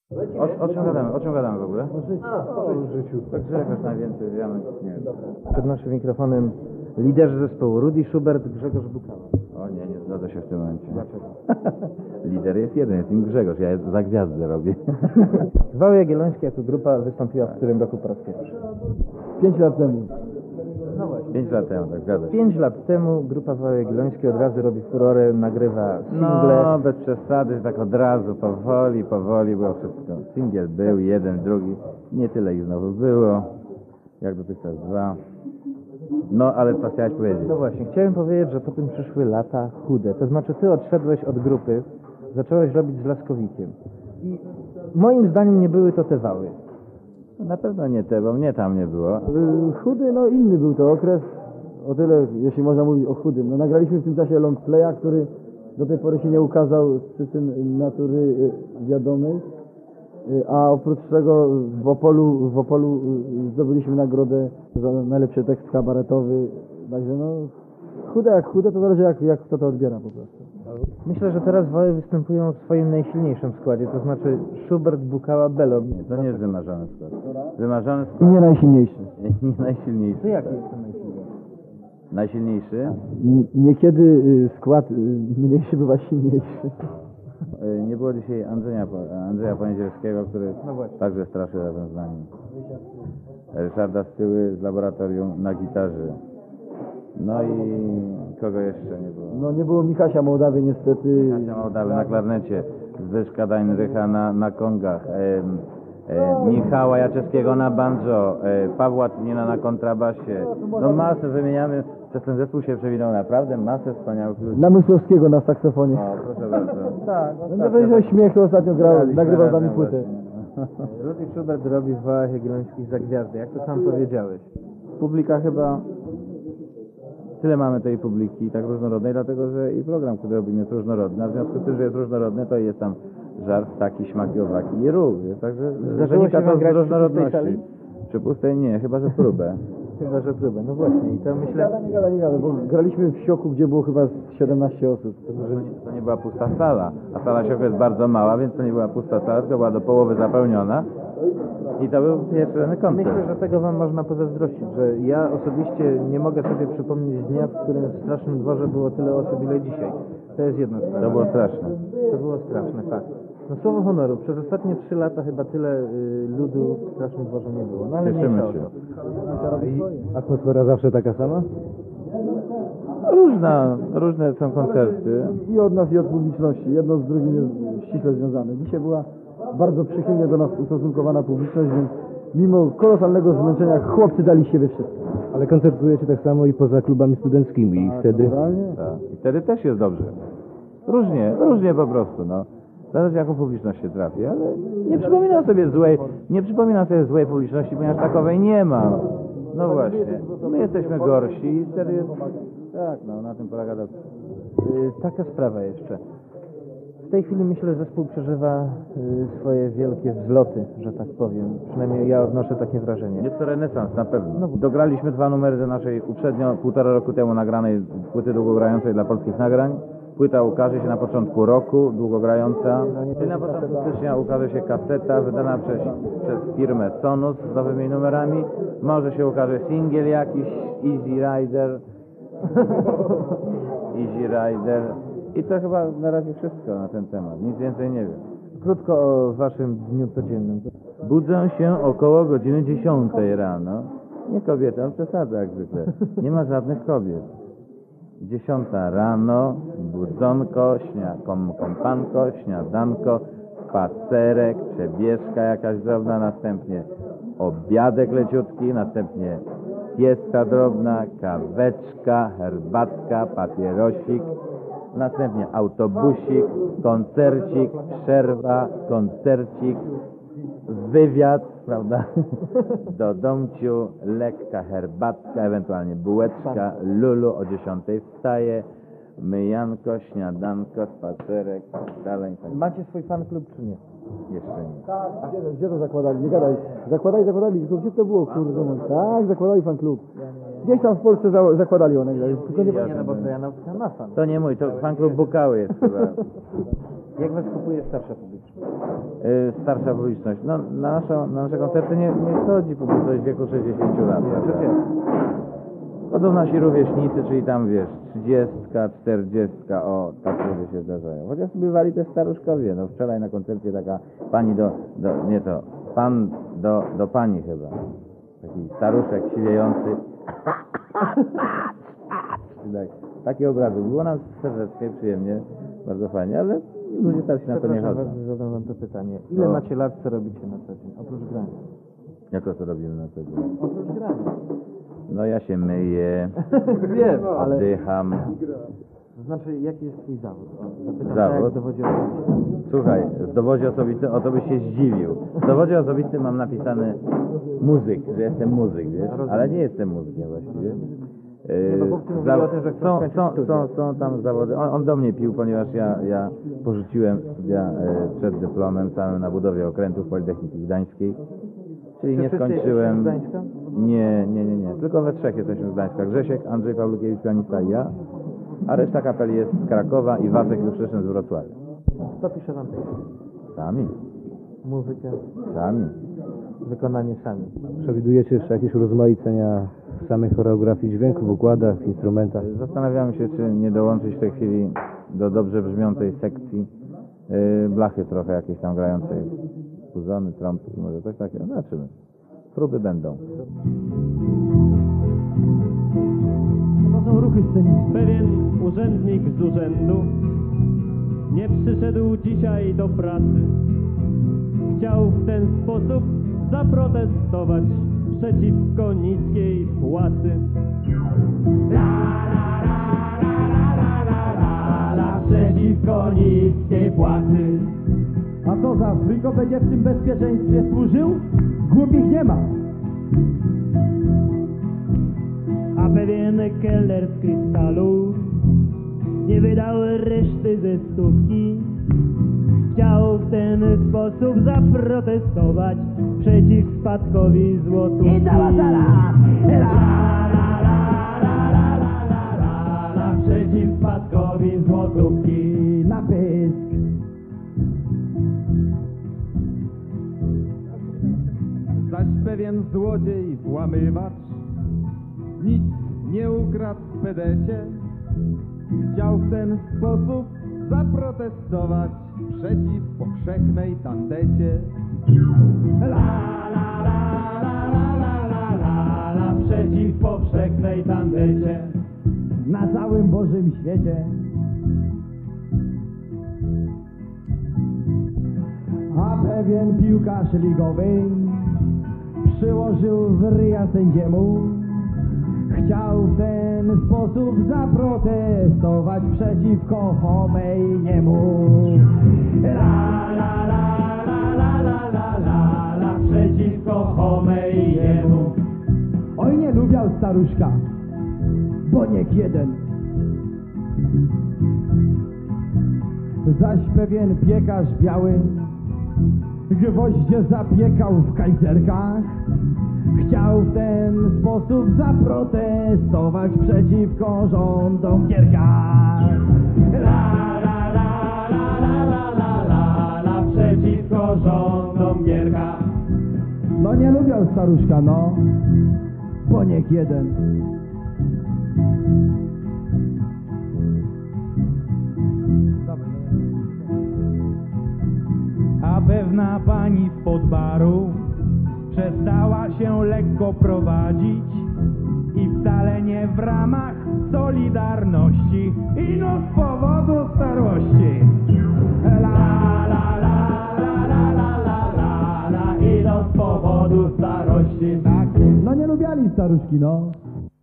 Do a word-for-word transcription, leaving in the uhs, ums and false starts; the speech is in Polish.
O, o czym gadamy? O czym gadamy w ogóle? O życiu. Tak Grzegorz najwięcej wiemy. Nie wiem. Przed naszym mikrofonem liderzy zespołu Rudy Schubert, Grzegorz Bukała. O nie, nie zgadza się w tym momencie. Dlaczego? Lider jest jeden, jest im Grzegorz, ja za gwiazdę robię. Wały Jagiellońskie jako grupa wystąpiła w którym roku po raz pierwszy? Pięć lat temu. No właśnie. Pięć lat temu, tak zgadza się. Pięć lat temu grupa Wały Jagiellońskie od razu robi furorę, nagrywa single. No, bez przesady, tak od razu, powoli, powoli było wszystko. Singiel był, jeden, drugi. Nie tyle ich znowu było, jak dotychczas dwa. No, ale co chciałeś powiedzieć? No właśnie, chciałem powiedzieć, że potem przyszły lata chude. To znaczy ty odszedłeś od grupy, zacząłeś robić z Laskowikiem. I moim zdaniem nie były to te wały. Na pewno nie te, bo mnie tam nie było. Y, Chudy, no inny był to okres, o tyle, jeśli można mówić o chudym. No, nagraliśmy w tym czasie long playa, który do tej pory się nie ukazał z przyczyn natury y, wiadomej. Y, A oprócz tego w Opolu, w Opolu y, zdobyliśmy nagrodę za najlepszy tekst kabaretowy. Także no, chude jak chude, to zależy jak, jak kto to odbiera po prostu. Myślę, że teraz wały występują w swoim najsilniejszym składzie, to znaczy Schubert, Bukała, Belon. To nie jest wymarzony skład. Wymarzony I skład. nie najsilniejszy. Nie najsilniejszy. To jaki jest ten najsilniejszy? Najsilniejszy? N- Niekiedy y, skład y, mniejszy bywa silniejszy. Y, Nie było dzisiaj Andrzeja, Andrzeja Poniedzielskiego, który No właśnie. także straszy razem z nami. Ryszarda Styły z laboratorium na gitarze. No i kogo jeszcze nie było? No nie było Michasia Mołdawy niestety. Kasia Mołdawy na klarnecie, Zbyszka Dajnrycha na, na kongach, e, e, Michała Jaczewskiego na banjo, e, Pawła Tynina na kontrabasie. No masę wymieniamy, przez ten zespół się przewinął naprawdę masę wspaniałych ludzi. Namysłowskiego na saksofonie. O, proszę bardzo. Tak, No nie będzie o śmiechu, ostatnio grał, Graliśmy nagrywał z razem nami płytę. właśnie. Rudy Schubert robi w Wałach Jagiellońskich za gwiazdy, jak to sam powiedziałeś. Publika chyba, tyle mamy tej publiki tak różnorodnej, dlatego że i program, który robimy jest różnorodny, a w związku z tym, że jest różnorodny, to jest tam żart, taki, śmaki, owaki i rów. Także Zdarzyło wynika się to wam z grać przy różnorodności. pustej sali? Przy pustej nie, chyba że próbę. Chyba, że próbę. No właśnie, i to myślę... Gada, nie gada, nie gada, bo graliśmy w Sioku, gdzie było chyba siedemnaście osób. To nie, to nie była pusta sala, a sala Sioku jest bardzo mała, więc to nie była pusta sala, tylko była do połowy zapełniona. I to był pierwszy koncert. Myślę, że tego wam można pozazdrościć, że ja osobiście nie mogę sobie przypomnieć dnia, w którym w Strasznym Dworze było tyle osób, ile dzisiaj. To jest jedna sprawa. To było straszne. To było straszne, fakt. No słowo honoru, przez ostatnie trzy lata chyba tyle y, ludu w Strasznym Dworze nie było. No ale Cieszymy mniejsza o się. to. I atmosfera zawsze taka sama? Różna, różne są koncerty. I od nas, i od publiczności. Jedno z drugim jest ściśle związane. Dzisiaj była bardzo przychylnie do nas ustosunkowana publiczność, więc mimo kolosalnego zmęczenia chłopcy dali siebie wszystko. Ale koncertujecie tak samo i poza klubami studenckimi i wtedy... Naturalnie. Tak. I wtedy też jest dobrze. Różnie, różnie po prostu, no. Zależy jaką publiczność się trafi, ale nie przypominam sobie złej, nie przypominam sobie złej publiczności, ponieważ takowej nie ma. No właśnie. My jesteśmy gorsi i wtedy jest... Tak, no, na tym polega dobrze. Y, taka sprawa jeszcze. W tej chwili myślę, że zespół przeżywa y, swoje wielkie wzloty, że tak powiem. Przynajmniej ja odnoszę takie wrażenie. Jest to renesans, na pewno. No. Dograliśmy dwa numery do naszej uprzednio, półtora roku temu nagranej płyty długogrającej dla polskich nagrań. Płyta ukaże się na początku roku, długogrająca. I na początku stycznia ukaże się kaseta wydana przez, przez firmę Sonus z nowymi numerami. Może się ukaże singiel jakiś, Easy Rider. Easy Rider. I to chyba na razie wszystko na ten temat. Nic więcej nie wiem. Krótko o waszym dniu codziennym. Budzę się około godziny dziesiątej rano. Nie kobieta, no przesada jak zwykle. Nie ma żadnych kobiet. Dziesiąta rano, budzonko, śnia, kom, kompanko, śniadanko, spacerek, przebieżka jakaś drobna, następnie obiadek leciutki, następnie siesta drobna, kaweczka, herbatka, papierosik, następnie autobusik, koncercik, przerwa, koncercik, wywiad, prawda, do domciu, lekka herbatka, ewentualnie bułeczka, lulu, o dziesiątej wstaje, myjanko, śniadanko, spacerek, dalej. Macie swój fan klub czy nie? Jeszcze nie. Tak, gdzie, gdzie to zakładali? Nie gadaj. Zakładali, zakładali. Tylko gdzie to było, kurde? No, tak, zakładali fan klub. Gdzieś tam w Polsce za, zakładali one. Tylko nie, Nie, no bo to ja nauczyłem na fan. To nie mój, to fan klub Bukały jest chyba. Jak was kupuje starsza publiczność? y, starsza publiczność. No, na, naszą, na nasze koncerty nie, nie chodzi publiczność w wieku sześćdziesięciu lat. Rzecz prawda? jasna. Chodzą nasi rówieśnicy, czyli tam wiesz, trzydziestka, czterdziestka, o, tak ludzie się zdarzają. Chociaż bywali też staruszkowie. No wczoraj na koncercie taka pani do, do nie to, pan do, do pani chyba. Taki staruszek siwiejący. tak, takie obrazy. Było nam serdecznie, przyjemnie, bardzo fajnie, ale ludzie tak się na to nie Przepraszam chodzą. bardzo, że zadam wam to pytanie. Ile No. macie lat, co robicie na co dzień? Oprócz grania. Jak to robimy na co dzień? Oprócz grania. No ja się myję, Wiem, ale... oddycham. To znaczy, jaki jest twój zawód? O, zapytam Zawód? tak, jak dowodzi osobistym. Słuchaj, w dowodzie osobistym, o to byś się zdziwił. W dowodzie osobistym mam napisane muzyk, że jestem muzyk, wiesz, ale nie jestem muzykiem właściwie. Nie, no, chłopcy mówili o tym, że chcą są, skończyć są, studia. są, są tam zawody. On, on do mnie pił, ponieważ ja, ja porzuciłem studia e, przed dyplomem samym na budowie okrętów Politechniki Gdańskiej. Czyli Czy nie wszyscy skończyłem. jesteście z Gdańska? Nie, nie, nie, nie. Tylko we trzech jesteśmy z Gdańska. Grzesiek, Andrzej Pawlukiewicz, pianista i ja. A reszta kapeli jest z Krakowa i Wacek Juszczyszyn z Wrocławia. Kto pisze wam tekst? Sami, Muzykę, sami. wykonanie sami. Przewidujecie jeszcze jakieś urozmaicenia w samej choreografii dźwięku, w układach, w instrumentach? Zastanawiamy się, czy nie dołączyć w tej chwili do dobrze brzmiącej sekcji yy, blachy trochę jakieś tam grającej. Puzony, trąbki, może coś takiego. Zobaczymy. Próby będą. To są ruchy sceniczne. Pewien urzędnik z urzędu nie przyszedł dzisiaj do pracy. Chciał w ten sposób zaprotestować przeciwko niskiej płacy. La, la, la, la, la, la, la, la, przeciwko niskiej płacy. A co za Frygo będzie w tym bezpieczeństwie służył? Głupich nie ma. A pewien kelner z krysztalu nie wydał reszty ze stówki. Chciał w ten sposób zaprotestować przeciw spadkowi złotówki. I cała sala! La, la, la, la, la, la, la, la, la, przeciw spadkowi złotówki. Na pysk. Zaś pewien złodziej, włamywacz, nic nie ukradł w pedecie, chciał w ten sposób zaprotestować przeciw powszechnej tandecie. La, la, la, la, la, la, la, la, la, przeciw powszechnej tandecie. Na całym Bożym świecie. A pewien piłkarz ligowy przyłożył w ryja sędziemu. Chciał w ten sposób zaprotestować przeciwko Homejniemu. La, la, la, la, la, la, la, la, la, przeciwko Homejniemu. Oj, nie lubiał staruszka, bo niech jeden. Zaś pewien piekarz biały gwoździe zapiekał w kajzerkach. Chciał w ten sposób zaprotestować przeciwko rządom Gierka. La, la, la, la, la, la, la, la, la, przeciwko rządom Gierka. No nie lubiał staruszka, no, bo niech jeden. A pewna pani spod baru przestała się lekko prowadzić i wcale nie w ramach solidarności, ino z powodu starości. La, la, la, la, la, la, la, la, la, ino z powodu starości. Tak, No nie lubiali staruszki, no.